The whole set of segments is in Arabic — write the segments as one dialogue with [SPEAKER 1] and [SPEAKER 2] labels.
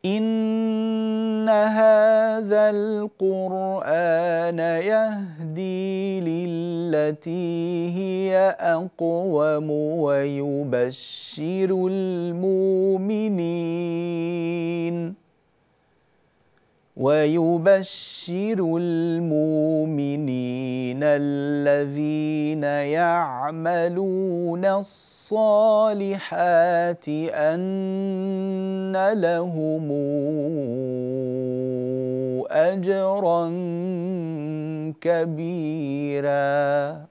[SPEAKER 1] إن هذا القرآن يهدي للتي هي أقوم ويبشر المؤمنين الذين يعملون الصالحات أن لهم أجرا كبيرا.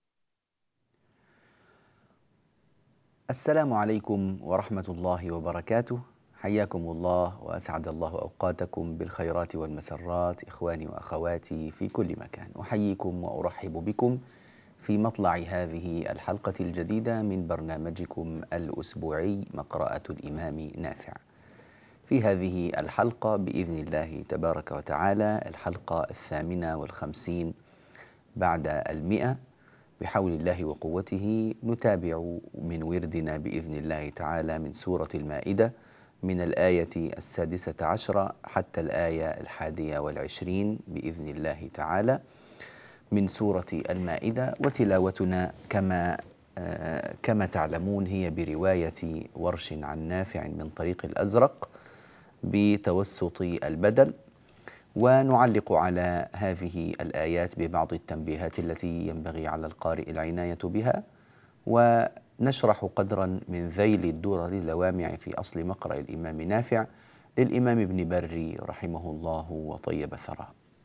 [SPEAKER 1] السلام عليكم ورحمة الله وبركاته. حياكم الله وأسعد الله أوقاتكم بالخيرات والمسرات إخواني وأخواتي في كل مكان. أحييكم وأرحب بكم في مطلع هذه الحلقة الجديدة من برنامجكم الأسبوعي مقرأة الإمام نافع. في هذه الحلقة بإذن الله تبارك وتعالى الحلقة 58 بعد 100 بحول الله وقوته، نتابع من وردنا بإذن الله تعالى من سورة المائدة من الآية 16 حتى الآية 21 بإذن الله تعالى من سورة المائدة. وتلاوتنا كما تعلمون هي برواية ورش عن نافع من طريق الأزرق بتوسط البدل، ونعلق على هذه الآيات ببعض التنبيهات التي ينبغي على القارئ العناية بها، ونشرح قدرا من ذيل الدرر اللوامع في أصل مقرأ الإمام نافع للإمام ابن بري رحمه الله وطيب ثراه.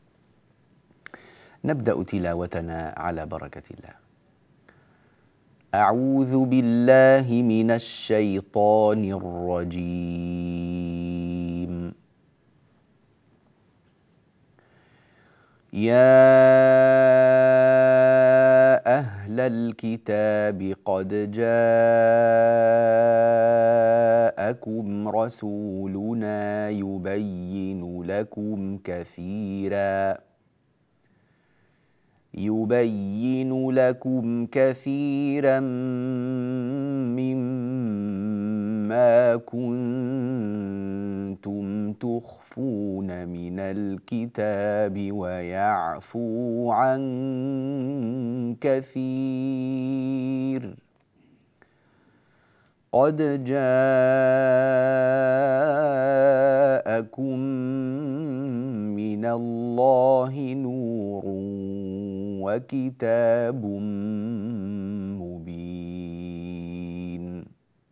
[SPEAKER 1] نبدأ تلاوتنا على بركة الله. أعوذ بالله من الشيطان الرجيم. يا أهل الكتاب قد جاءكم رسولنا يبين لكم كثيرا مما كنتم تخفون من الكتاب ويعفو عن كثير. قد جاءكم من الله نور وكتاب مبين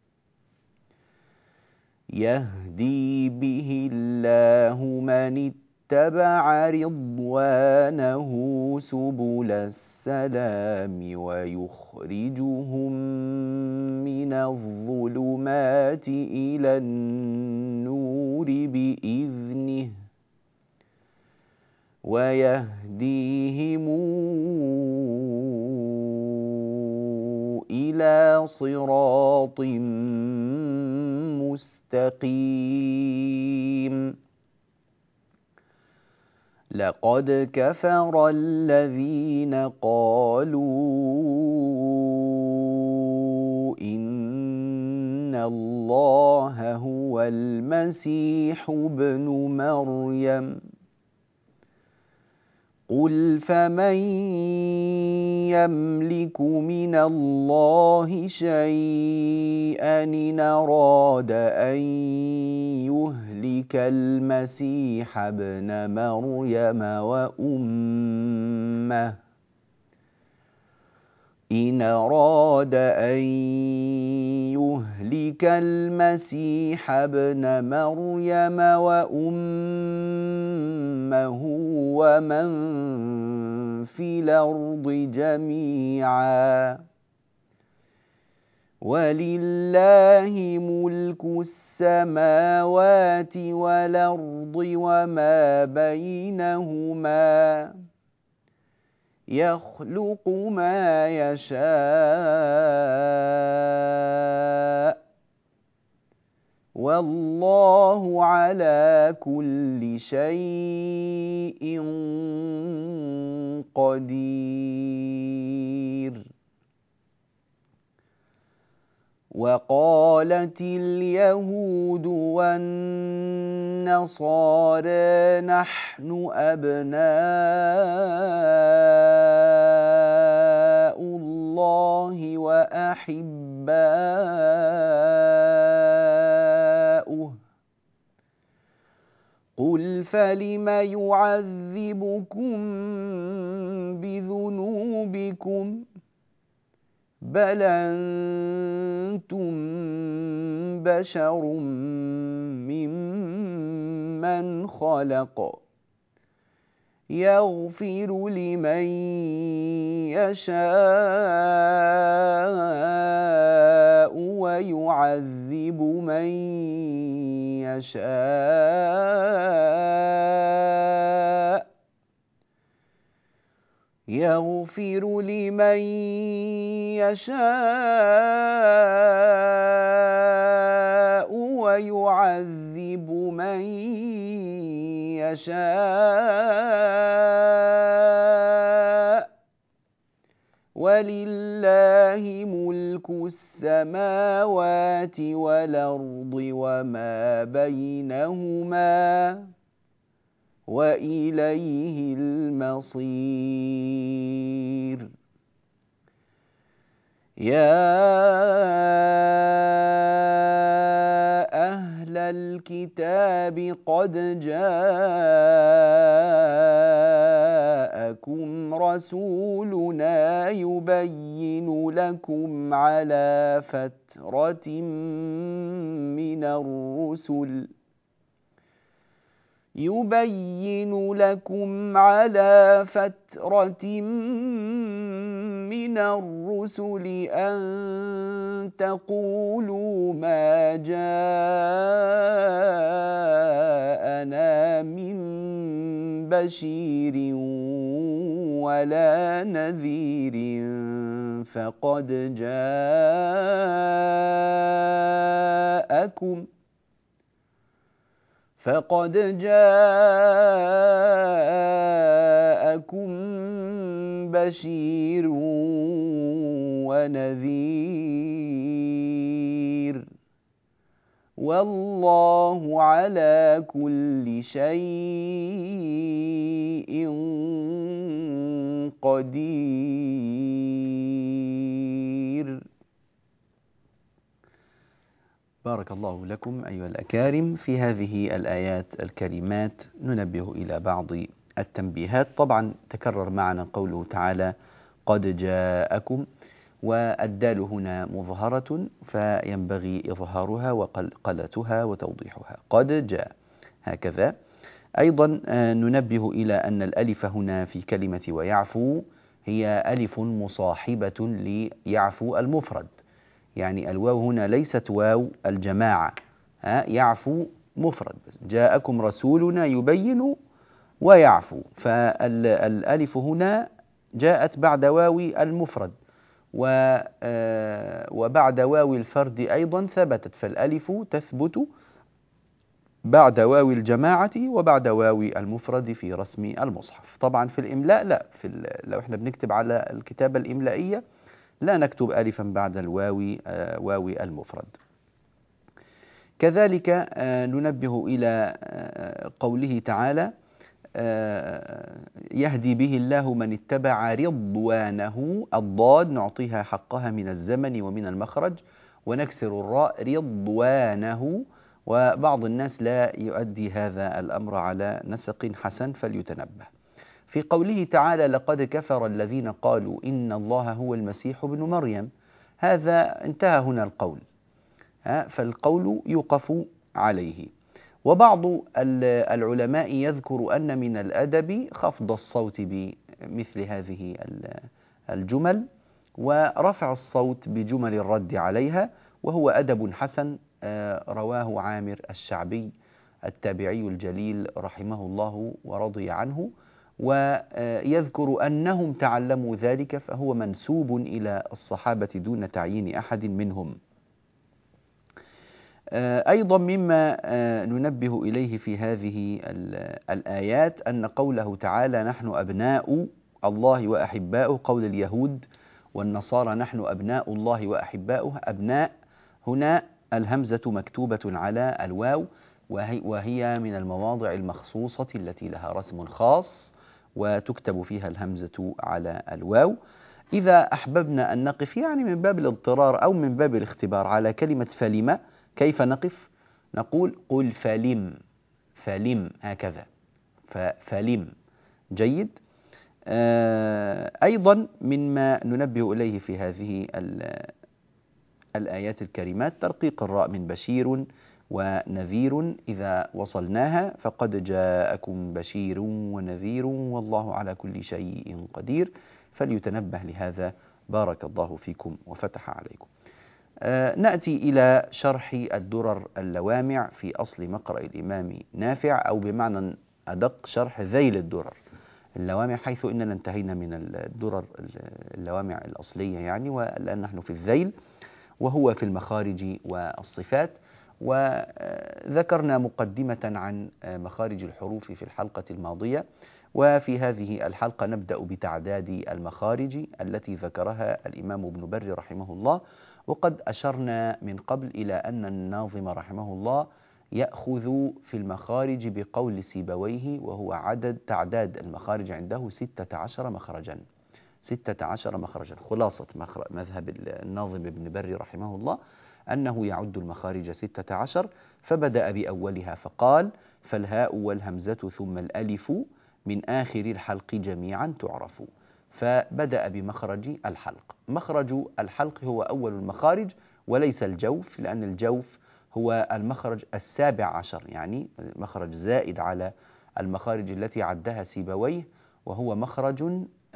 [SPEAKER 1] يهدي به الله من اتبع رضوانه سبل السلام ويخرجهم من الظلمات إلى النور بإذنه ويهديهم إلى صراط مستقيم. لقد كفر الذين قالوا إن الله هو المسيح ابن مريم. قل فمن يملك من الله شيئا إن أراد أن يهلك المسيح ابن مريم وأمه ومن في الأرض جميعا ولله ملك السماوات والأرض وما بينهما يخلق ما يشاء والله على كل شيء قدير. وقالت اليهود والنصارى نحن أبناء الله وأحباؤه قل فلم يعذبكم بذنوبكم بل أنتم بشر ممن خلق يغفر لمن يشاء ويعذب من يشاء يغفر لمن يشاء ويعذب من يشاء ولله ملك السماوات والأرض وما بينهما وإليه المصير يا أهل الكتاب قد جاءكم رسولنا يبين لكم على فترة من الرسل أن تقولوا ما جاءنا من بشير ولا نذير فقد جاءكم بشير ونذير والله على كل شيء قدير. بارك الله لكم أيها الأكارم. في هذه الآيات الكريمات ننبه إلى بعض التنبيهات. طبعا تكرر معنا قوله تعالى قد جاءكم، والدال هنا مظهرة فينبغي إظهارها وقلقلتها وتوضيحها. قد جاء هكذا. أيضا ننبه إلى أن الألف هنا في كلمة ويعفو هي ألف مصاحبة ليعفو المفرد، يعني الواو هنا ليست واو الجماعة، يعفو مفرد، جاءكم رسولنا يبين ويعفو، فالألف هنا جاءت بعد واو المفرد وبعد واو الفرد أيضا ثبتت، فالألف تثبت بعد واو الجماعة وبعد واو المفرد في رسم المصحف. طبعا في الإملاء لا، لو احنا بنكتب على الكتابة الإملائية لا نكتب ألفا بعد الواو واو المفرد. كذلك ننبه إلى قوله تعالى يهدي به الله من اتبع رضوانه، الضاد نعطيها حقها من الزمن ومن المخرج ونكسر الراء رضوانه، وبعض الناس لا يؤدي هذا الأمر على نسق حسن فليتنبه. في قوله تعالى لقد كفر الذين قالوا إن الله هو المسيح ابن مريم، هذا انتهى هنا القول، فالقول يوقف عليه. وبعض العلماء يذكر أن من الأدب خفض الصوت بمثل هذه الجمل ورفع الصوت بجمل الرد عليها، وهو أدب حسن رواه عامر الشعبي التابعي الجليل رحمه الله ورضي عنه، ويذكر أنهم تعلموا ذلك، فهو منسوب إلى الصحابة دون تعيين أحد منهم. أيضا مما ننبه إليه في هذه الآيات أن قوله تعالى نحن أبناء الله وأحباؤه، قول اليهود والنصارى نحن أبناء الله وأحباؤه، أبناء هنا الهمزة مكتوبة على الواو، وهي من المواضع المخصوصة التي لها رسم خاص وتكتب فيها الهمزة على الواو. إذا أحببنا أن نقف يعني من باب الاضطرار أو من باب الاختبار على كلمة فلم، كيف نقف؟ نقول قل فلم، فلم هكذا، فلم. جيد. أيضا مما ننبه إليه في هذه الآيات الكريمات ترقيق الراء من بشير ونذير، إذا وصلناها فقد جاءكم بشير ونذير والله على كل شيء قدير، فليتنبه لهذا. بارك الله فيكم وفتح عليكم. نأتي إلى شرح الدرر اللوامع في أصل مقرأ الإمام نافع، أو بمعنى أدق شرح ذيل الدرر اللوامع، حيث إننا انتهينا من الدرر اللوامع الأصلية يعني، والآن نحن في الذيل وهو في المخارج والصفات. وذكرنا مقدمة عن مخارج الحروف في الحلقة الماضية، وفي هذه الحلقة نبدأ بتعداد المخارج التي ذكرها الإمام ابن بر رحمه الله. وقد أشرنا من قبل إلى أن الناظم رحمه الله يأخذ في المخارج بقول سيبويه، وهو تعداد المخارج عنده 16 مخرجا. 16 مخرجا. خلاصة مذهب الناظم ابن بر رحمه الله أنه يعد المخارج 16، فبدأ بأولها فقال: فالهاء والهمزة ثم الألف من آخر الحلق جميعا تعرف. فبدأ بمخرج الحلق. مخرج الحلق هو أول المخارج وليس الجوف، لأن الجوف هو المخرج 17، يعني مخرج زائد على المخارج التي عدها سيبويه، وهو مخرج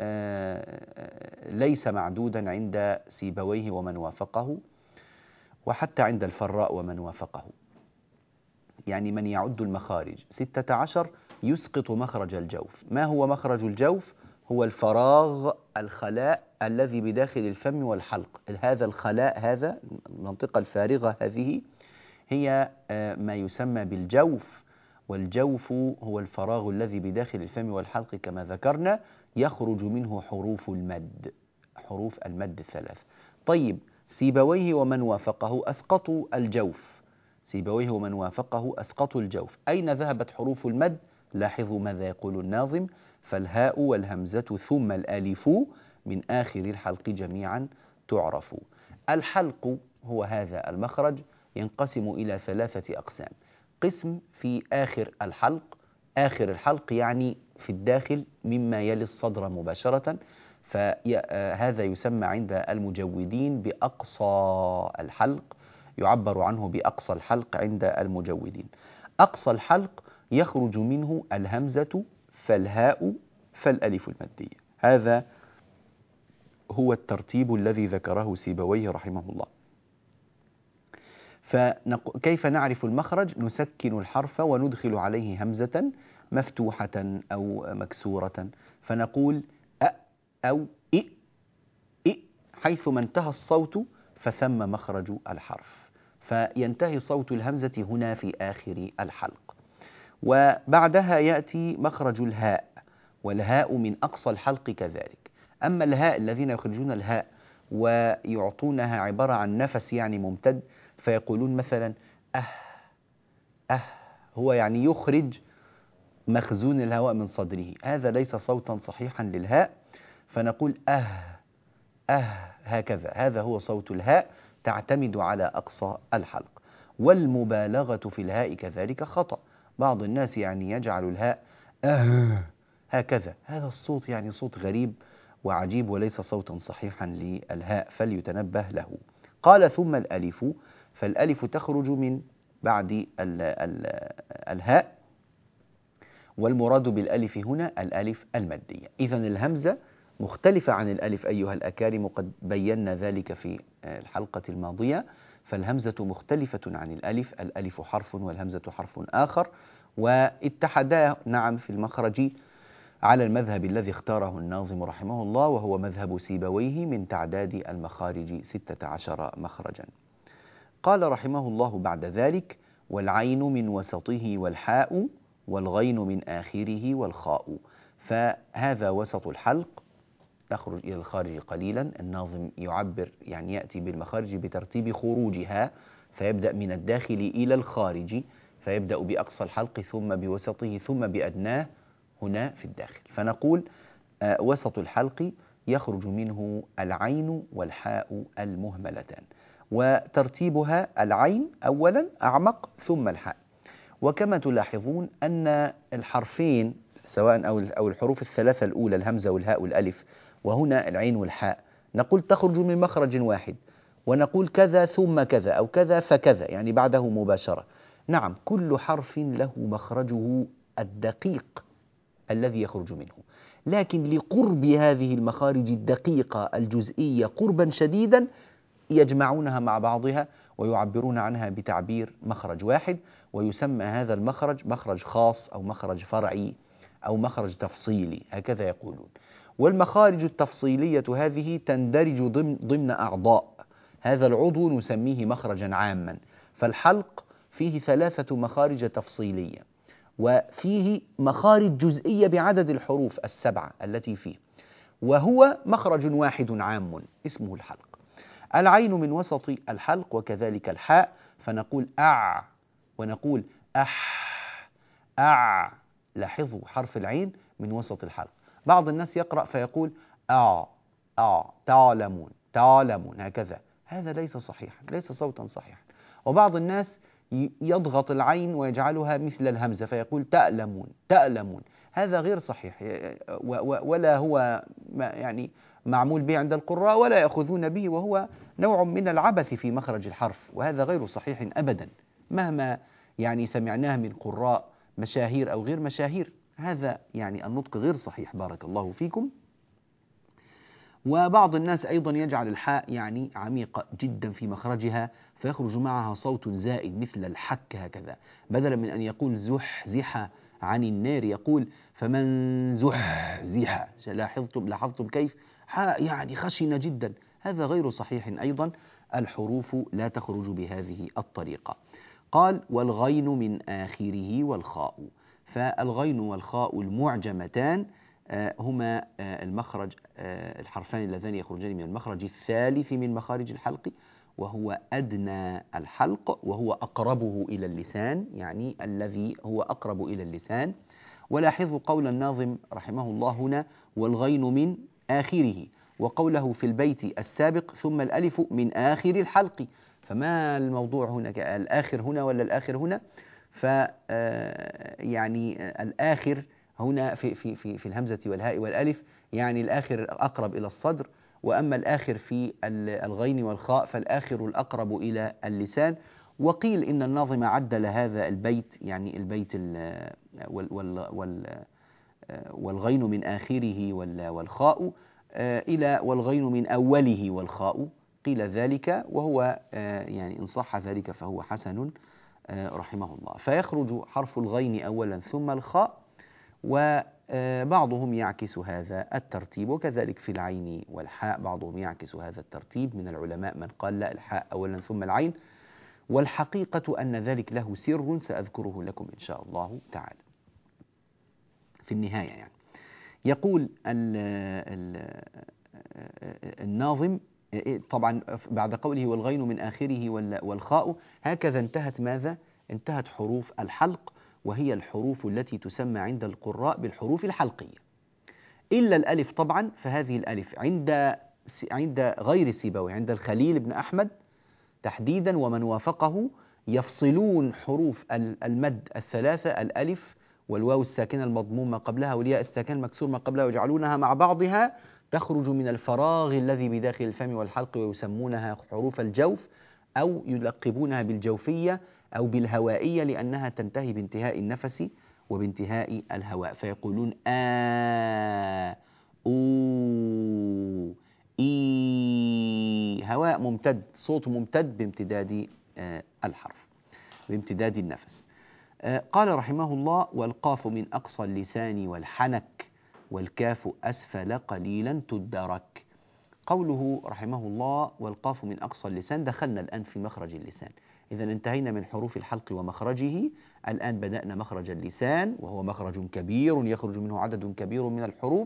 [SPEAKER 1] ليس معدودا عند سيبويه ومن وافقه، وحتى عند الفراء ومن وافقه. يعني من يعد المخارج 16 يسقط مخرج الجوف. ما هو مخرج الجوف؟ هو الفراغ، الخلاء الذي بداخل الفم والحلق. هذا الخلاء، هذا المنطقة الفارغة هذه هي ما يسمى بالجوف. والجوف هو الفراغ الذي بداخل الفم والحلق كما ذكرنا، يخرج منه حروف المد، حروف المد الثلاث. طيب، سيبويه ومن وافقه أسقطوا الجوف. سيبويه ومن وافقه أسقطوا الجوف. أين ذهبت حروف المد؟ لاحظوا ماذا يقول الناظم: فالهاء والهمزة ثم الألف من آخر الحلق جميعا تعرف. الحلق هو هذا المخرج، ينقسم إلى 3 أقسام. قسم في آخر الحلق، آخر الحلق يعني في الداخل مما يلي الصدر مباشرة، فهذا يسمى عند المجودين بأقصى الحلق، يعبر عنه بأقصى الحلق عند المجودين. أقصى الحلق يخرج منه الهمزة فالهاء فالألف المادية. هذا هو الترتيب الذي ذكره سيبويه رحمه الله. فكيف نعرف المخرج؟ نسكن الحرف وندخل عليه همزة مفتوحة أو مكسورة، فنقول أ أو إ. إ حيثما انتهى الصوت فثم مخرج الحرف، فينتهي صوت الهمزة هنا في آخر الحلق. وبعدها يأتي مخرج الهاء، والهاء من أقصى الحلق كذلك. أما الهاء الذين يخرجون الهاء ويعطونها عبارة عن نفس يعني ممتد، فيقولون مثلا هو يعني يخرج مخزون الهواء من صدره، هذا ليس صوتا صحيحا للهاء، فنقول هكذا. هذا هو صوت الهاء، تعتمد على أقصى الحلق. والمبالغة في الهاء كذلك خطأ. بعض الناس يعني يجعل الهاء هكذا، هذا الصوت يعني صوت غريب وعجيب وليس صوتا صحيحا للهاء، فليتنبه له. قال: ثم الألف، فالألف تخرج من بعد الهاء، والمراد بالألف هنا الألف المادية. إذن الهمزة مختلفة عن الألف أيها الأكارم، قد بينا ذلك في الحلقة الماضية. فالهمزة مختلفة عن الألف، الألف حرف والهمزة حرف آخر، واتحدا نعم في المخرج على المذهب الذي اختاره الناظم رحمه الله، وهو مذهب سيبويه من تعداد المخارج 16 مخرجا. قال رحمه الله بعد ذلك: والعين من وسطه والحاء والغين من آخره والخاء. فهذا وسط الحلق، تخرج إلى الخارج قليلا. الناظم يعبر يعني يأتي بالمخارج بترتيب خروجها، فيبدأ من الداخل إلى الخارج، فيبدأ بأقصى الحلق ثم بوسطه ثم بأدناه هنا في الداخل. فنقول وسط الحلق يخرج منه العين والحاء المهملتان، وترتيبها العين أولا أعمق ثم الحاء. وكما تلاحظون أن الحرفين سواء أو الحروف الثلاثة الأولى الهمزة والهاء والألف وهنا العين والحاء نقول تخرج من مخرج واحد، ونقول كذا ثم كذا أو كذا فكذا يعني بعده مباشرة. نعم، كل حرف له مخرجه الدقيق الذي يخرج منه، لكن لقرب هذه المخارج الدقيقة الجزئية قربا شديدا يجمعونها مع بعضها ويعبرون عنها بتعبير مخرج واحد، ويسمى هذا المخرج مخرج خاص أو مخرج فرعي أو مخرج تفصيلي، هكذا يقولون. والمخارج التفصيلية هذه تندرج ضمن أعضاء، هذا العضو نسميه مخرجا عاما. فالحلق فيه 3 مخارج تفصيلية، وفيه مخارج جزئية بعدد الحروف 7 التي فيه، وهو مخرج واحد عام اسمه الحلق. العين من وسط الحلق وكذلك الحاء، فنقول أع ونقول أح أع. لاحظوا حرف العين من وسط الحلق. بعض الناس يقرأ فيقول تعلمون تعلمون هكذا، هذا ليس صحيحا، ليس صوتا صحيحا. وبعض الناس يضغط العين ويجعلها مثل الهمزة فيقول تألمون تألمون، هذا غير صحيح ولا هو يعني معمول به عند القراء ولا يأخذون به، وهو نوع من العبث في مخرج الحرف، وهذا غير صحيح أبدا مهما يعني سمعناه من قراء مشاهير أو غير مشاهير، هذا يعني النطق غير صحيح بارك الله فيكم. وبعض الناس أيضا يجعل الحاء يعني عميقة جدا في مخرجها فيخرج معها صوت زائد مثل الحك هكذا، بدلا من أن يقول زحزح عن النار يقول فمن زحزح. لاحظتم كيف حاء يعني خشنة جدا، هذا غير صحيح أيضا، الحروف لا تخرج بهذه الطريقة. قال والغين من آخره والخاء، فالغين والخاء المعجمتان هما المخرج الحرفان اللذان يخرجان من المخرج الثالث من مخارج الحلق، وهو أدنى الحلق وهو أقربه إلى اللسان، يعني الذي هو أقرب إلى اللسان. ولاحظوا قول الناظم رحمه الله هنا والغين من آخره، وقوله في البيت السابق ثم الألف من آخر الحلق، فما الموضوع هنا الآخر هنا ولا الآخر هنا؟ يعني الآخر هنا في الهمزة والهاء والألف يعني الآخر أقرب إلى الصدر، وأما الآخر في الغين والخاء فالآخر الأقرب إلى اللسان. وقيل إن الناظم عدل هذا البيت، يعني البيت والغين من آخره والخاء إلى والغين من أوله والخاء، قيل ذلك، وهو يعني إن صح ذلك فهو حسن رحمه الله. فيخرج حرف الغين أولا ثم الخاء، وبعضهم يعكس هذا الترتيب، وكذلك في العين والحاء بعضهم يعكس هذا الترتيب من العلماء من قال لا الحاء أولا ثم العين، والحقيقة أن ذلك له سر سأذكره لكم إن شاء الله تعالى في النهاية. يعني يقول الناظم طبعا بعد قوله والغين من آخره والخاء، هكذا انتهت ماذا؟ انتهت حروف الحلق، وهي الحروف التي تسمى عند القراء بالحروف الحلقية، إلا الألف طبعا، فهذه الألف عند غير سيبويه عند الخليل بن أحمد تحديدا ومن وافقه يفصلون حروف المد الثلاثة الألف والواو الساكنة المضموم ما قبلها والياء الساكنة المكسور ما قبلها ويجعلونها مع بعضها تخرج من الفراغ الذي بداخل الفم والحلق، ويسمونها حروف الجوف أو يلقبونها بالجوفية أو بالهوائية لأنها تنتهي بانتهاء النفس وبانتهاء الهواء، فيقولون أو إي، هواء ممتد، صوت ممتد بامتداد الحرف بامتداد النفس. قال رحمه الله والقاف من أقصى اللسان والحنك والكاف أسفل قليلا تدرك. قوله رحمه الله والقاف من أقصى اللسان، دخلنا الآن في مخرج اللسان، إذا انتهينا من حروف الحلق ومخرجه، الآن بدأنا مخرج اللسان وهو مخرج كبير يخرج منه عدد كبير من الحروف،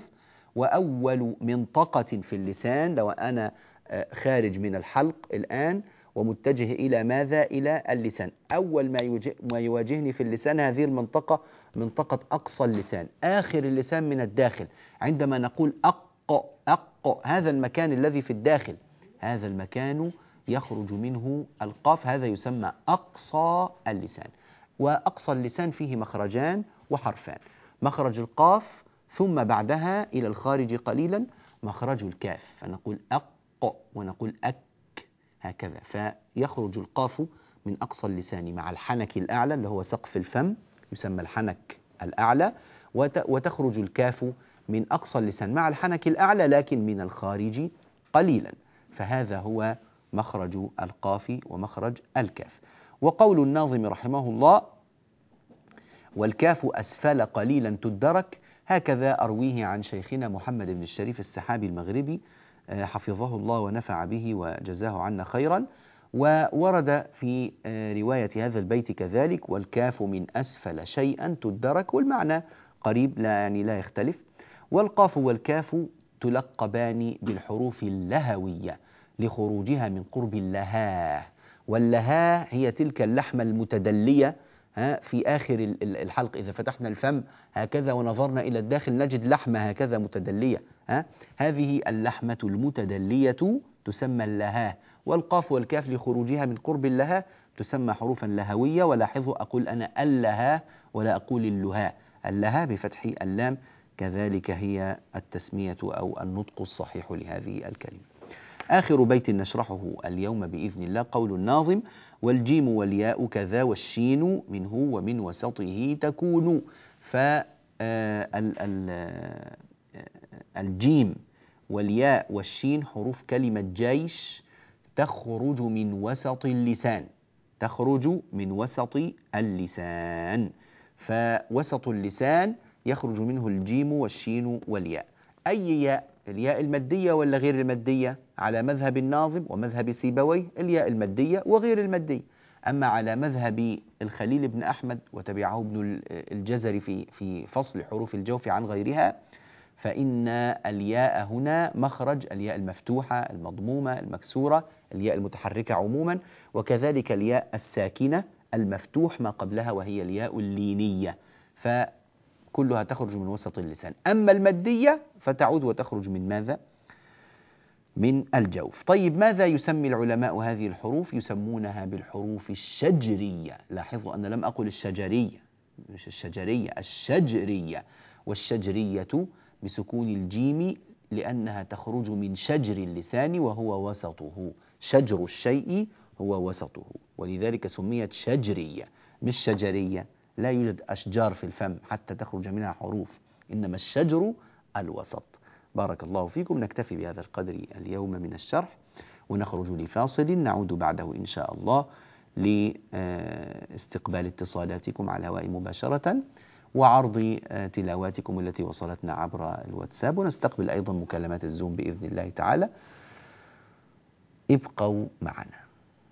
[SPEAKER 1] وأول منطقة في اللسان لو أنا خارج من الحلق الآن ومتجه إلى ماذا؟ إلى اللسان. أول ما يواجهني في اللسان هذه المنطقة، منطقة أقصى اللسان، آخر اللسان من الداخل. عندما نقول أق، هذا المكان الذي في الداخل، هذا المكان يخرج منه القاف، هذا يسمى أقصى اللسان. وأقصى اللسان فيه مخرجان وحرفان: مخرج القاف، ثم بعدها إلى الخارج قليلا مخرج الكاف، فنقول أق ونقول أك هكذا. فيخرج القاف من أقصى اللسان مع الحنك الأعلى اللي هو سقف الفم، يسمى الحنك الأعلى، وتخرج الكاف من أقصى اللسان مع الحنك الأعلى لكن من الخارج قليلا. فهذا هو مخرج القاف ومخرج الكاف. وقول الناظم رحمه الله: والكاف أسفل قليلا تدرك، هكذا أرويه عن شيخنا محمد بن الشريف السحابي المغربي حفظه الله ونفع به وجزاه عنا خيرا. وورد في رواية هذا البيت كذلك: والكاف من أسفل شيئا تدرك، والمعنى قريب لا يختلف. والقاف والكاف تلقبان بالحروف اللهوية لخروجها من قرب اللهاه، واللهاه هي تلك اللحمة المتدلية في آخر الحلق. إذا فتحنا الفم هكذا ونظرنا إلى الداخل نجد لحمة هكذا متدلية، هذه اللحمة المتدلية تسمى اللهاه. والقاف والكاف لخروجها من قرب اللهاه تسمى حروفا لهوية. ولاحظوا أقول أنا اللهاه ولا أقول اللهاه، اللهاه بفتح اللام، كذلك هي التسمية أو النطق الصحيح لهذه الكلمة. آخر بيت نشرحه اليوم بإذن الله قول الناظم: والجيم والياء كذا والشين منه ومن وسطه تكون. فالجيم والياء والشين حروف كلمة جيش تخرج من وسط اللسان، تخرج من وسط اللسان. فوسط اللسان يخرج منه الجيم والشين والياء. أي ياء؟ الياء المادية ولا غير المادية؟ على مذهب الناظم ومذهب سيبويه الياء المادية وغير المادية. أما على مذهب الخليل بن أحمد وتبعه ابن الجزري في فصل حروف الجوف عن غيرها، فإن الياء هنا مخرج الياء المفتوحة المضمومة المكسورة، الياء المتحركة عموما، وكذلك الياء الساكنة المفتوح ما قبلها وهي الياء اللينية، فكلها تخرج من وسط اللسان. أما المادية فتعود وتخرج من ماذا؟ من الجوف. طيب ماذا يسمي العلماء هذه الحروف؟ يسمونها بالحروف الشجرية. لاحظوا أن لم أقل الشجرية، مش الشجرية، الشجرية. والشجرية بسكون الجيم لأنها تخرج من شجر اللسان وهو وسطه، شجر الشيء هو وسطه، ولذلك سميت شجرية مش شجرية. لا يوجد أشجار في الفم حتى تخرج منها حروف، إنما الشجر الوسط. بارك الله فيكم. نكتفي بهذا القدر اليوم من الشرح ونخرج لفاصل نعود بعده إن شاء الله لاستقبال اتصالاتكم على الهواء مباشرة وعرض تلاواتكم التي وصلتنا عبر الواتساب، ونستقبل أيضا مكالمات الزوم بإذن الله تعالى. ابقوا معنا.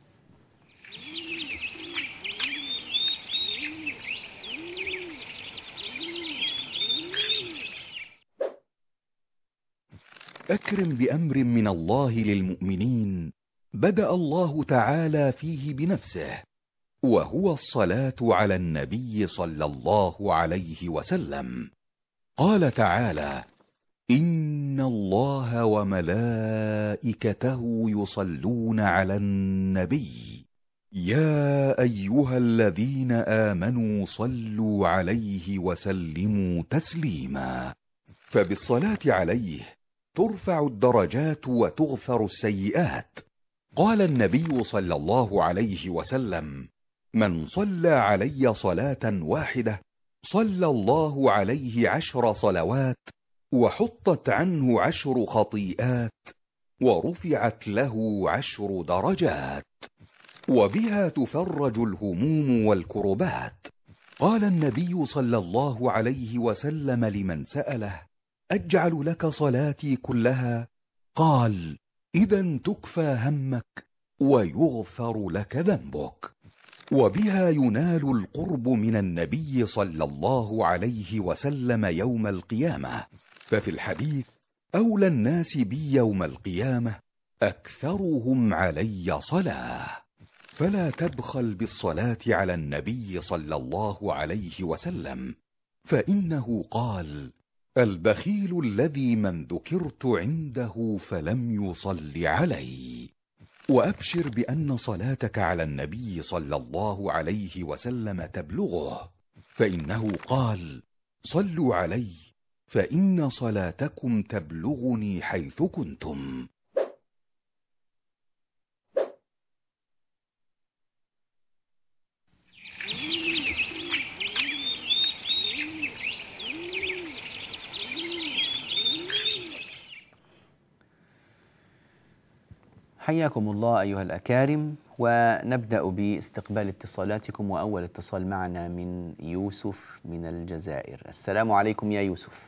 [SPEAKER 2] أكرم بأمر من الله للمؤمنين بدأ الله تعالى فيه بنفسه، وهو الصلاة على النبي صلى الله عليه وسلم. قال تعالى: إن الله وملائكته يصلون على النبي يا أيها الذين آمنوا صلوا عليه وسلموا تسليما. فبالصلاة عليه ترفع الدرجات وتغفر السيئات. قال النبي صلى الله عليه وسلم: من صلى علي صلاة واحدة صلى الله عليه 10 صلوات وحطت عنه 10 خطيئات ورفعت له 10 درجات، وبها تفرج الهموم والكربات. قال النبي صلى الله عليه وسلم لمن سأله: أجعل لك صلاتي كلها؟ قال: إذا تكفى همك ويغفر لك ذنبك. وبها ينال القرب من النبي صلى الله عليه وسلم يوم القيامة. ففي الحديث: أولى الناس بي يوم القيامة أكثرهم علي صلاة. فلا تبخل بالصلاة على النبي صلى الله عليه وسلم، فإنه قال: البخيل الذي من ذكرت عنده فلم يصل علي. وأبشر بأن صلاتك على النبي صلى الله عليه وسلم تبلغه، فإنه قال: صلوا علي فإن صلاتكم تبلغني حيث كنتم.
[SPEAKER 1] حياكم الله أيها الأكارم، ونبدأ باستقبال اتصالاتكم. وأول اتصال معنا من يوسف من الجزائر. السلام عليكم يا يوسف.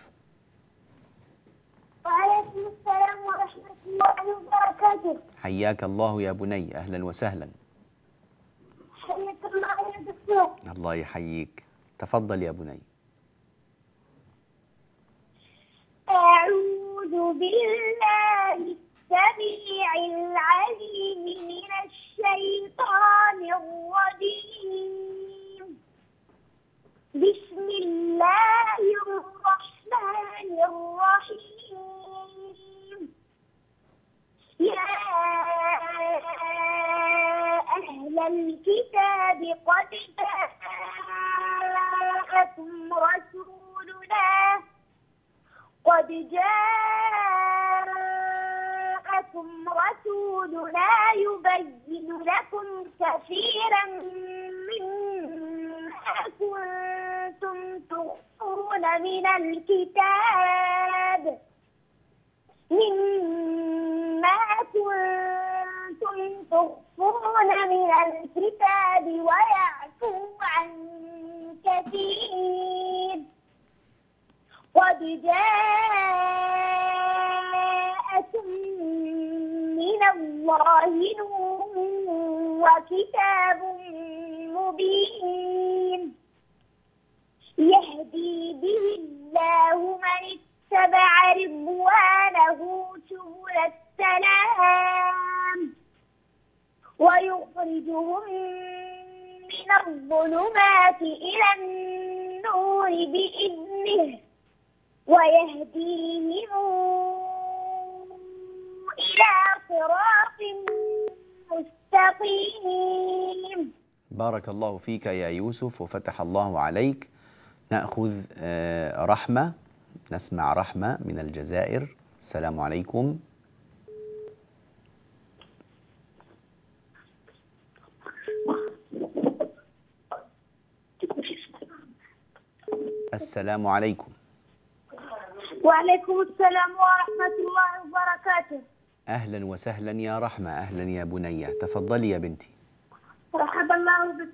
[SPEAKER 3] وعليكم السلام ورحمة الله وبركاته.
[SPEAKER 1] حياك الله يا بني، أهلا وسهلا.
[SPEAKER 3] حياك الله يا دكتور.
[SPEAKER 1] الله يحييك، تفضل يا بني.
[SPEAKER 3] أعوذ بالله السميع العليم من الشيطان الرجيم. بسم الله الرحمن الرحيم. يا أهل الكتاب قد جاءكم رسولنا يبين لكم كثيرا مما كنتم تخفون من الكتاب ويعفو عن كثير. قد جاءكم من الله نور وكتاب مبين يهدي به الله من اتبع رضوانه سبل السلام ويخرجهم من الظلمات إلى النور بإذنه ويهديهم إلى صراط مستقيم.
[SPEAKER 1] بارك الله فيك يا يوسف وفتح الله عليك. نأخذ رحمة، نسمع رحمة من الجزائر. السلام عليكم. السلام عليكم.
[SPEAKER 3] وعليكم السلام ورحمة الله وبركاته.
[SPEAKER 1] أهلا وسهلا يا رحمة، أهلا يا بنية، تفضلي يا بنتي.
[SPEAKER 3] مرحبا الله بك.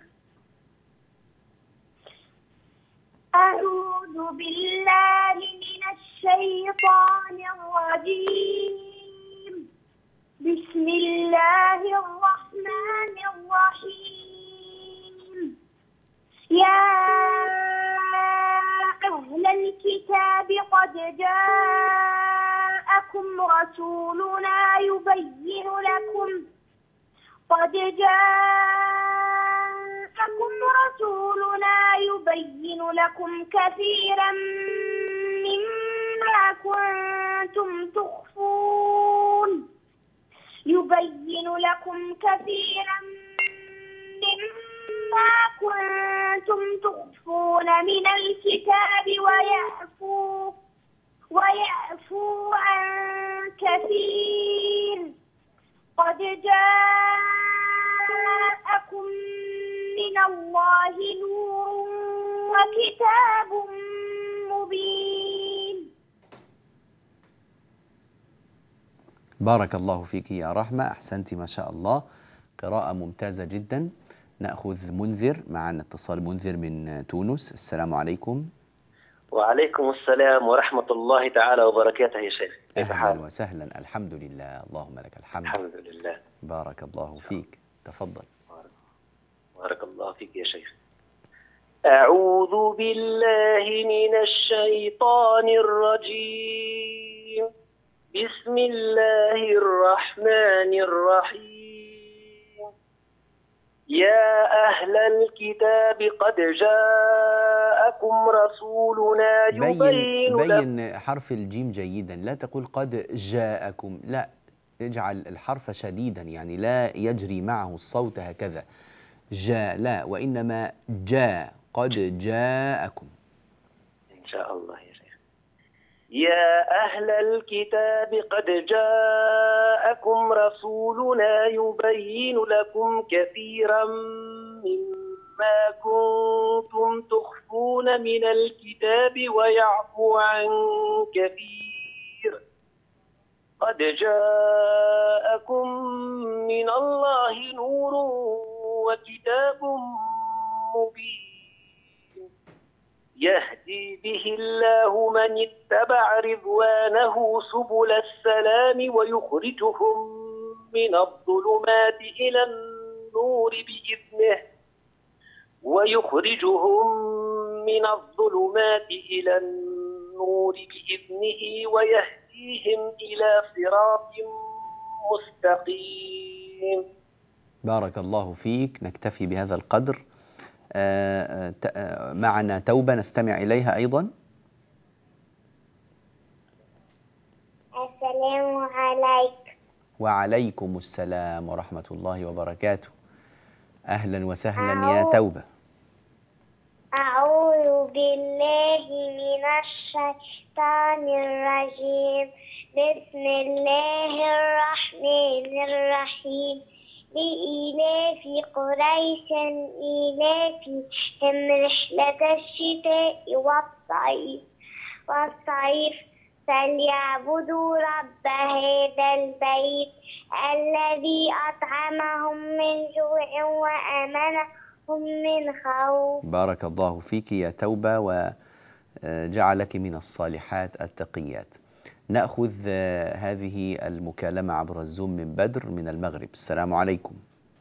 [SPEAKER 3] أعوذ بالله من الشيطان الرجيم. بسم الله الرحمن الرحيم. يا أهل الكتاب قد جاءكم رسولنا يبين لكم كثيرا مما كنتم تخفون من الكتاب ويعفو عن كثير. قد جاءكم من الله نور وكتاب مبين.
[SPEAKER 1] بارك الله فيك يا رحمة، أحسنت ما شاء الله، قراءة ممتازة جدا. نأخذ منذر، معنا اتصال منذر من تونس. السلام عليكم.
[SPEAKER 4] وعليكم السلام ورحمة الله تعالى وبركاته يا شيخ، كيف
[SPEAKER 1] أهلا
[SPEAKER 4] حالك؟
[SPEAKER 1] وسهلا، الحمد لله، اللهم لك الحمد.
[SPEAKER 4] الحمد لله.
[SPEAKER 1] بارك الله فيك، تفضل.
[SPEAKER 4] بارك الله فيك يا شيخ. أعوذ بالله من الشيطان الرجيم. بسم الله الرحمن الرحيم. يا أهل الكتاب قد جاءكم رسولنا يبين لكم.
[SPEAKER 1] بين حرف الجيم جيدا، لا تقول قد جاءكم، لا، اجعل الحرف شديدا، يعني لا يجري معه الصوت هكذا جاء، لا، وإنما جاء، قد جاءكم.
[SPEAKER 4] إن شاء الله يا شيخ. يا أهل الكتاب قد جاءكم رسولنا يبين لكم كثيرا مما كنتم تخفون من الكتاب ويعفو عن كثير. قد جاءكم من الله نور وكتاب مبين يهدي به الله من اتبع رضوانه سبل السلام ويخرجهم من الظلمات إلى النور بإذنه ويهديهم إلى صراط مستقيم.
[SPEAKER 1] بارك الله فيك، نكتفي بهذا القدر. معنا توبة نستمع إليها أيضا.
[SPEAKER 3] السلام عليكم.
[SPEAKER 1] وعليكم السلام ورحمة الله وبركاته. أهلا وسهلا يا توبة.
[SPEAKER 3] أعوذ بالله من الشيطان الرجيم. بسم الله الرحمن الرحيم. لإيلاف قريش إيلافهم رحلة الشتاء والصيف فليعبدوا رب هذا البيت الذي أطعمهم من جوع وآمنهم من خوف.
[SPEAKER 1] بارك الله فيك يا توبة وجعلك من الصالحات التقيات. نأخذ هذه المكالمة عبر الزوم من بدر من المغرب. السلام عليكم.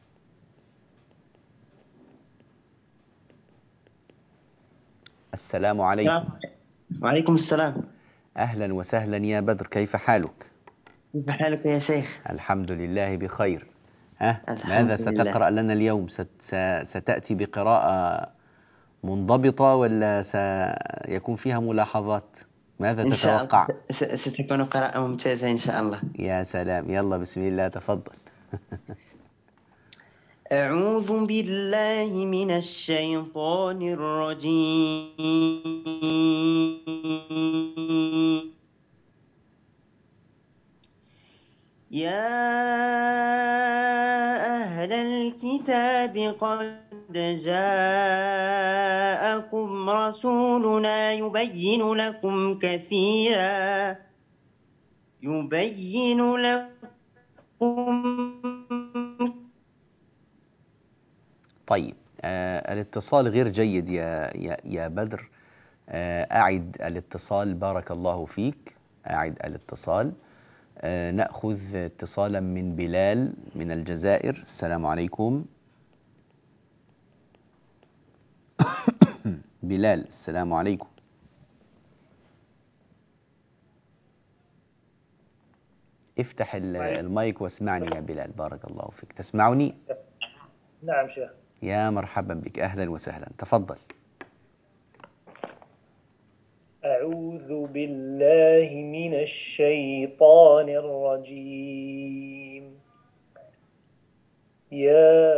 [SPEAKER 1] السلام عليكم.
[SPEAKER 5] وعليكم السلام.
[SPEAKER 1] أهلا وسهلا يا بدر، كيف حالك؟
[SPEAKER 5] كيف حالك يا شيخ؟
[SPEAKER 1] الحمد لله بخير. ماذا
[SPEAKER 5] لله.
[SPEAKER 1] ستقرأ لنا اليوم؟ ستأتي بقراءة منضبطة ولا سيكون فيها ملاحظات؟ ماذا
[SPEAKER 5] إن شاء
[SPEAKER 1] تتوقع؟
[SPEAKER 5] الله ستكون قراءة ممتازة إن شاء الله.
[SPEAKER 1] يا سلام، يلا بسم الله، تفضل.
[SPEAKER 5] أعوذ بالله من الشيطان الرجيم. يا أهل الكتاب قد جاءكم رسولنا يبين لكم
[SPEAKER 1] طيب، الاتصال غير جيد يا بدر. أعد الاتصال، بارك الله فيك، أعد الاتصال. نأخذ اتصالا من بلال من الجزائر. السلام عليكم. بلال، السلام عليكم. افتح المايك واسمعني يا بلال، بارك الله فيك. تسمعني؟
[SPEAKER 6] نعم شيخ.
[SPEAKER 1] يا مرحبا بك، أهلا وسهلا، تفضل.
[SPEAKER 6] أعوذ بالله من الشيطان الرجيم. يا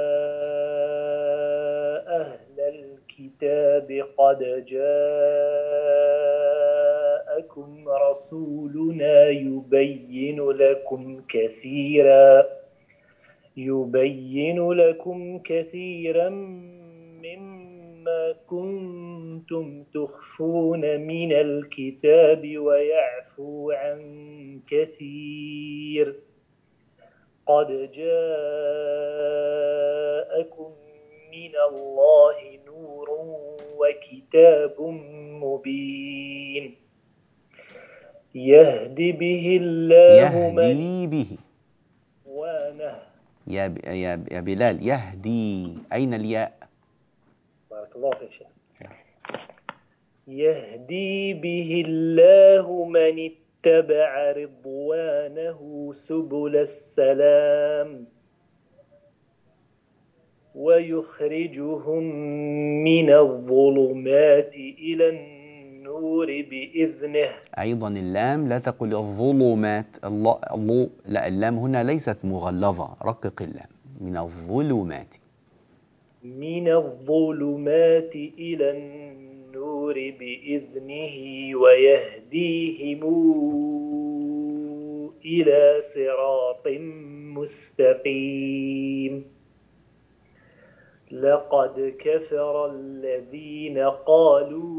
[SPEAKER 6] أهل الكتاب قد جاءكم رسولنا يبين لكم كثيرا مما كنتم تخفون من الكتاب ويعفو عن كثير. قد جاءكم من الله نور وكتاب مبين يهدي به الله
[SPEAKER 1] يا بلال، يهدي، أين الياء؟
[SPEAKER 6] بارك بارك الله فيك شيخ. يهدي به الله من اتبع رضوانه سبل السلام ويخرجهم من الظلمات إلى النور بإذنه.
[SPEAKER 1] أيضا اللام لا تقل الظلمات، الله لا، اللام هنا ليست مغلظة، رقق اللام. من الظلمات.
[SPEAKER 6] من الظلمات إلى النور بإذنه ويهديهم إلى صراط مستقيم. لقد كفر الذين قالوا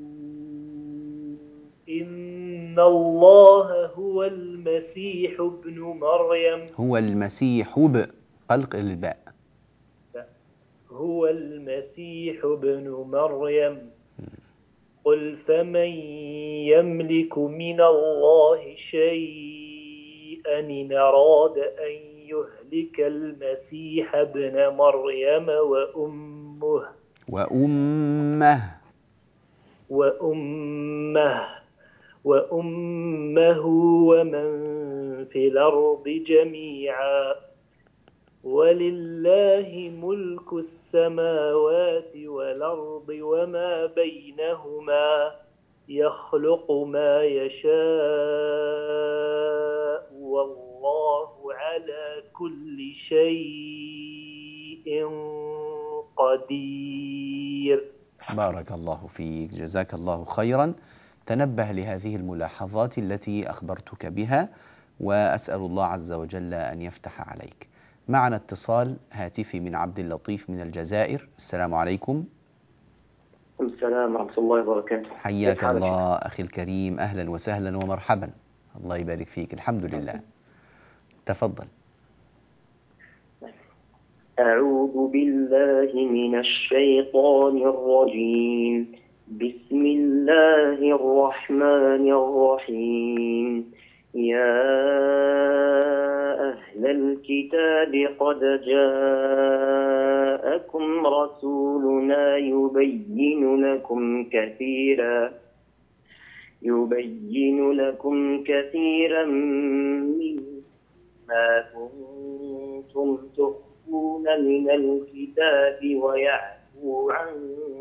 [SPEAKER 6] إن الله هو المسيح ابن مريم.
[SPEAKER 1] هو المسيح قلق الباء.
[SPEAKER 6] هو المسيح ابن مريم. قل فمن يملك من الله شيئا إن أراد أن يهلك المسيح ابن مريم وأمه ومن في الأرض جميعا ولله ملك السماوات والأرض وما بينهما يخلق ما يشاء والله على كل شيء قدير.
[SPEAKER 1] بارك الله فيك، جزاك الله خيرا. تنبه لهذه الملاحظات التي أخبرتك بها، وأسأل الله عز وجل أن يفتح عليك. معنا اتصال هاتفي من عبد اللطيف من الجزائر. السلام عليكم.
[SPEAKER 7] السلام ورحمة الله وبركاته.
[SPEAKER 1] حياك الله أخي الكريم، أهلا وسهلا ومرحبا. الله يبارك فيك. الحمد لله. تفضل.
[SPEAKER 7] أعوذ بالله من الشيطان الرجيم. بسم الله الرحمن الرحيم. يا أهل الكتاب قد جاءكم رسولنا يبين لكم كثيرا مما كنتم تخفون من الكتاب ويعفو عن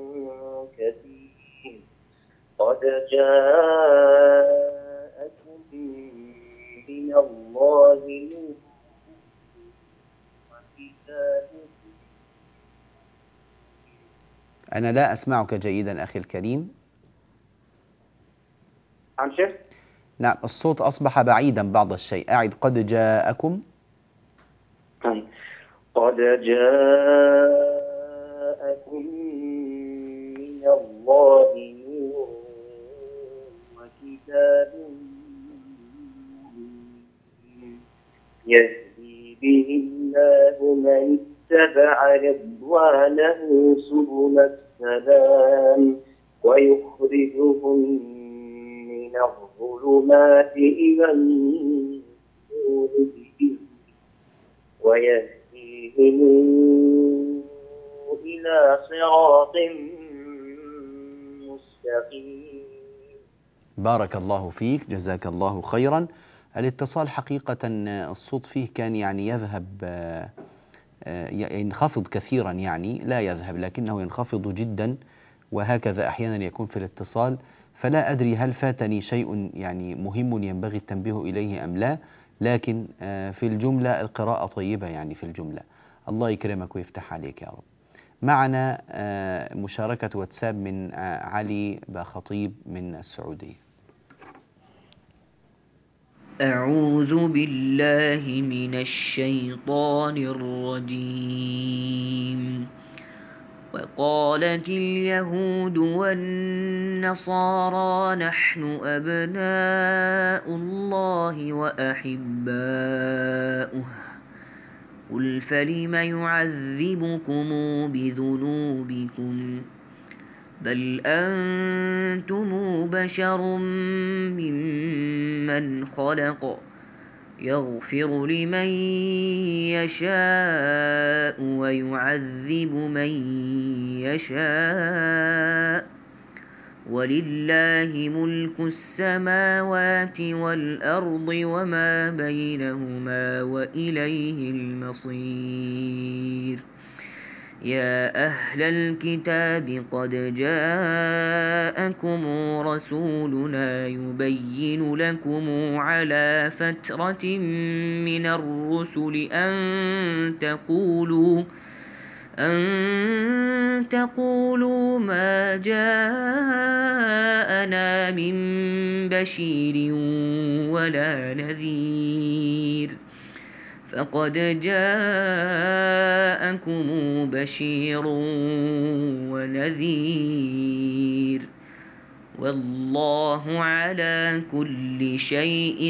[SPEAKER 7] كثير. قد جاءكم من الله نور وكتاب.
[SPEAKER 1] أنا لا أسمعك جيدا أخي الكريم.
[SPEAKER 7] عن شيخ؟
[SPEAKER 1] نعم، الصوت أصبح بعيدا بعض الشيء. أعد. قد جاءكم.
[SPEAKER 7] قد جاءكم من الله نور وكتاب يهدي به الله من اتبع رضوانه سبل السلام ويخرجهم من الظلمات إلى النور بإذنه ويهديهم إلى صراط مستقيم.
[SPEAKER 1] بارك الله فيك، جزاك الله خيرا. الاتصال حقيقة الصوت فيه كان يعني يذهب، ينخفض كثيرا، يعني لا يذهب لكنه ينخفض جدا، وهكذا أحيانا يكون في الاتصال. فلا أدري هل فاتني شيء يعني مهم ينبغي التنبيه إليه أم لا، لكن في الجملة القراءة طيبة، يعني في الجملة. الله يكرمك ويفتح عليك يا رب. معنا مشاركة واتساب من علي بخطيب من السعودية.
[SPEAKER 5] أعوذ بالله من الشيطان الرجيم. وقالت اليهود والنصارى نحن أبناء الله وأحباؤه قل فلم يعذبكم بذنوبكم بل أنتم بشر ممن خلق يغفر لمن يشاء ويعذب من يشاء ولله ملك السماوات والأرض وما بينهما وإليه المصير يا أهل الكتاب قد جاءكم رسولنا يبين لكم على فترة من الرسل أن تقولوا ما جاءنا من بشير ولا نذير فقد جاءكم بشير ونذير والله على كل شيء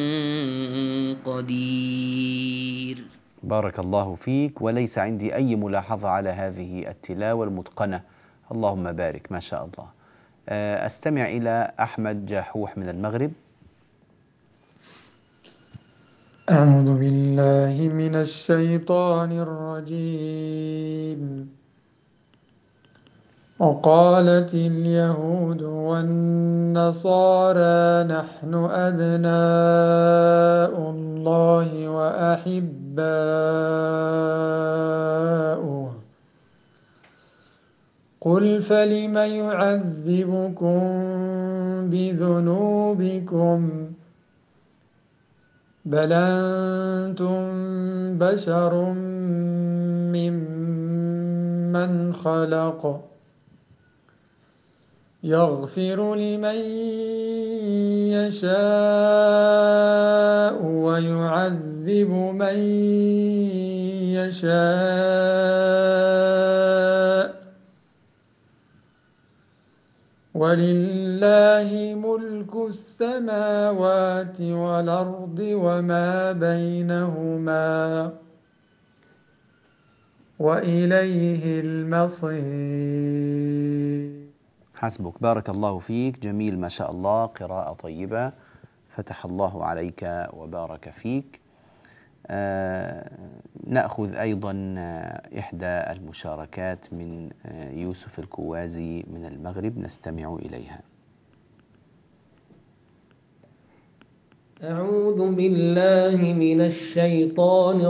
[SPEAKER 5] قدير.
[SPEAKER 1] بارك الله فيك، وليس عندي أي ملاحظة على هذه التلاوة المتقنة، اللهم بارك ما شاء الله. أستمع إلى أحمد جاحوح من المغرب.
[SPEAKER 8] أعوذ بالله من الشيطان الرجيم. وقالت اليهود والنصارى نحن أبناء الله وأحباؤه قل فلم يعذبكم بذنوبكم بل أنتم بشر ممن خلق يغفر لمن يشاء ويعذب من يشاء ولله ملك السماوات والأرض وما بينهما وإليه المصير.
[SPEAKER 1] حسبك، بارك الله فيك، جميل ما شاء الله، قراءة طيبة، فتح الله عليك وبارك فيك. نأخذ أيضا إحدى المشاركات من يوسف الكوازي من المغرب، نستمع إليها.
[SPEAKER 9] أعوذ بالله من الشيطان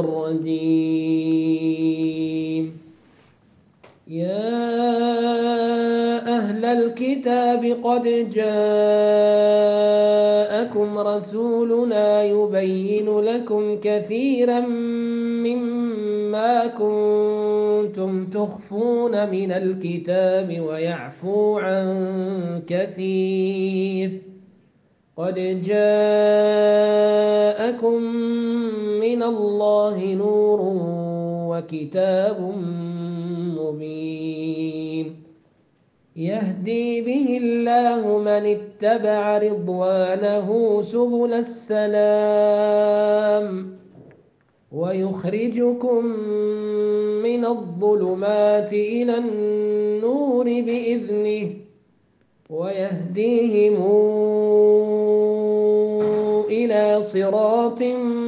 [SPEAKER 9] الرجيم. يا أهل الكتاب قد جاءكم رسولنا يبين لكم كثيرا مما كنتم تخفون من الكتاب ويعفو عن كثير قد جاءكم من الله نور وكتاب مبين يهدي به الله من اتبع رضوانه سبل السلام ويخرجكم من الظلمات إلى النور بإذنه ويهديهم إلى صراط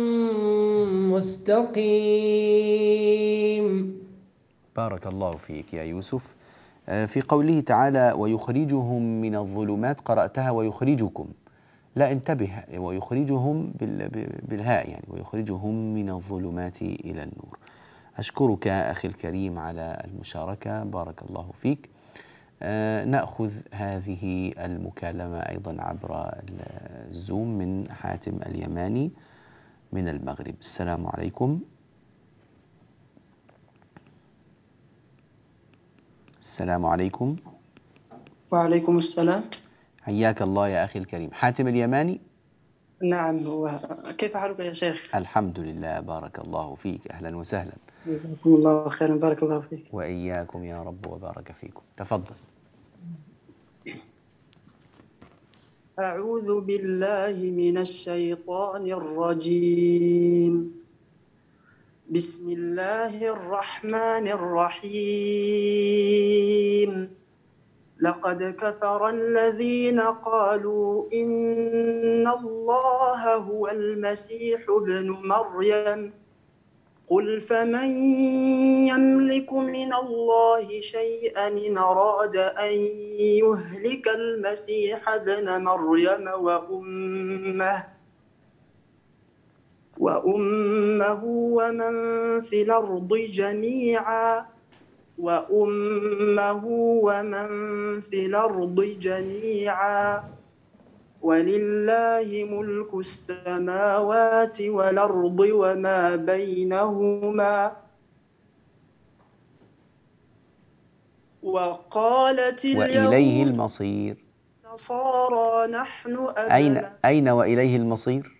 [SPEAKER 9] مستقيم.
[SPEAKER 1] بارك الله فيك يا يوسف. في قوله تعالى ويخرجهم من الظلمات قرأتها ويخرجكم، لا انتبه، ويخرجهم بالهاء يعني ويخرجهم من الظلمات إلى النور. أشكرك أخي الكريم على المشاركة، بارك الله فيك. نأخذ هذه المكالمة أيضا عبر الزوم من حاتم اليماني من المغرب. السلام عليكم. السلام عليكم.
[SPEAKER 10] وعليكم السلام.
[SPEAKER 1] حياك الله يا أخي الكريم. حاتم اليماني؟
[SPEAKER 10] نعم. كيف حالك يا شيخ؟
[SPEAKER 1] الحمد لله، بارك الله فيك، أهلا وسهلا.
[SPEAKER 10] جزاكم الله خيرا، بارك الله فيك.
[SPEAKER 1] وإياكم يا رب وبارك فيكم. تفضل.
[SPEAKER 10] أعوذ بالله من الشيطان الرجيم. بسم الله الرحمن الرحيم. لقد كفر الذين قالوا إن الله هو المسيح ابن مريم قل فمن يملك من الله شيئا إن أراد أن يهلك المسيح ابن مريم وأمه ومن في الأرض جميعا ولله ملك السماوات والأرض وما بينهما وقالت
[SPEAKER 1] وإليه
[SPEAKER 10] اليهود
[SPEAKER 1] المصير.
[SPEAKER 10] نصارى نحن أبناء
[SPEAKER 1] أين وإليه المصير؟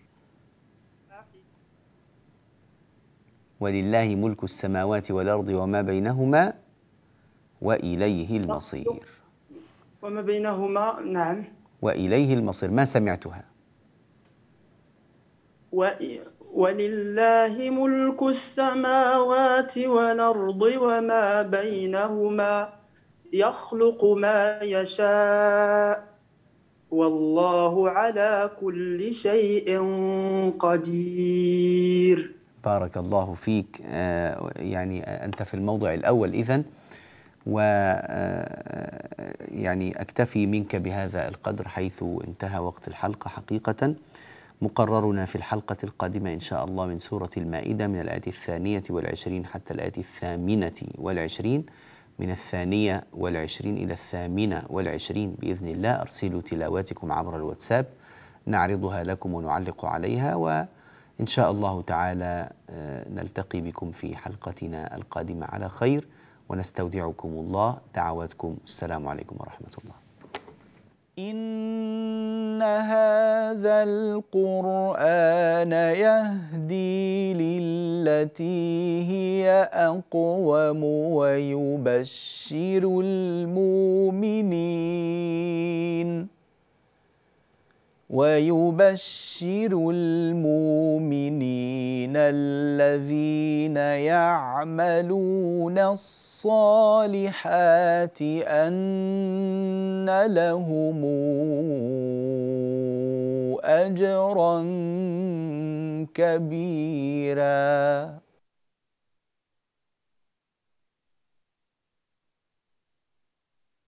[SPEAKER 1] ولله ملك السماوات والأرض وما بينهما وإليه المصير.
[SPEAKER 10] وما بينهما، نعم.
[SPEAKER 1] وإليه المصير، ما سمعتها.
[SPEAKER 10] ولله ملك السماوات والأرض وما بينهما يخلق ما يشاء والله على كل شيء قدير.
[SPEAKER 1] بارك الله فيك. يعني أنت في الموضع الأول إذن، يعني أكتفي منك بهذا القدر حيث انتهى وقت الحلقة. حقيقة مقررنا في الحلقة القادمة إن شاء الله من سورة المائدة من الآية 22 حتى الآية 28، من 22 إلى 28 بإذن الله. أرسلوا تلاواتكم عبر الواتساب نعرضها لكم ونعلق عليها، وإن شاء الله تعالى نلتقي بكم في حلقتنا القادمة على خير، ونستودعكم الله. دعواتكم، السلام عليكم ورحمة الله. إن هذا القرآن يهدي للتي هي أقوم ويبشر المؤمنين الذين يعملون الصالحات أن لهم أجرا كبيرا.